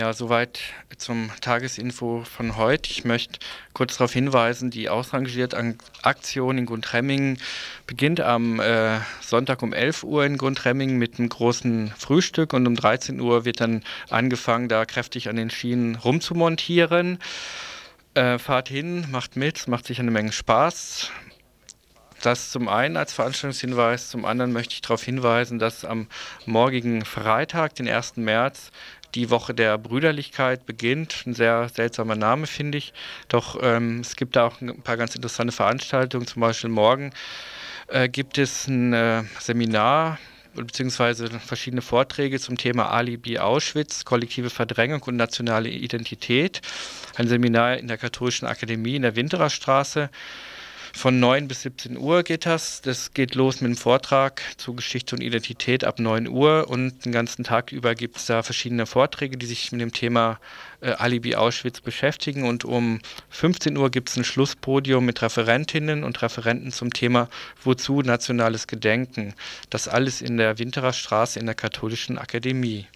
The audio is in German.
Ja, soweit zum Tagesinfo von heute. Ich möchte kurz darauf hinweisen, die Ausrangiertaktion in Gundremmingen beginnt am Sonntag um 11 Uhr in Gundremmingen mit einem großen Frühstück und um 13 Uhr wird dann angefangen, da kräftig an den Schienen rumzumontieren. Fahrt hin, macht mit, es macht sicher eine Menge Spaß. Das zum einen als Veranstaltungshinweis, zum anderen möchte ich darauf hinweisen, dass am morgigen Freitag, den 1. März, die Woche der Brüderlichkeit beginnt. Ein sehr seltsamer Name, finde ich. Doch es gibt da auch ein paar ganz interessante Veranstaltungen. Zum Beispiel morgen gibt es ein Seminar beziehungsweise verschiedene Vorträge zum Thema Alibi Auschwitz, kollektive Verdrängung und nationale Identität. Ein Seminar in der Katholischen Akademie in der Winterer Straße. Von 9 bis 17 Uhr geht das. Das geht los mit einem Vortrag zu Geschichte und Identität ab 9 Uhr und den ganzen Tag über gibt es da verschiedene Vorträge, die sich mit dem Thema Alibi Auschwitz beschäftigen. Und um 15 Uhr gibt es ein Schlusspodium mit Referentinnen und Referenten zum Thema Wozu nationales Gedenken. Das alles in der Winterer Straße in der Katholischen Akademie.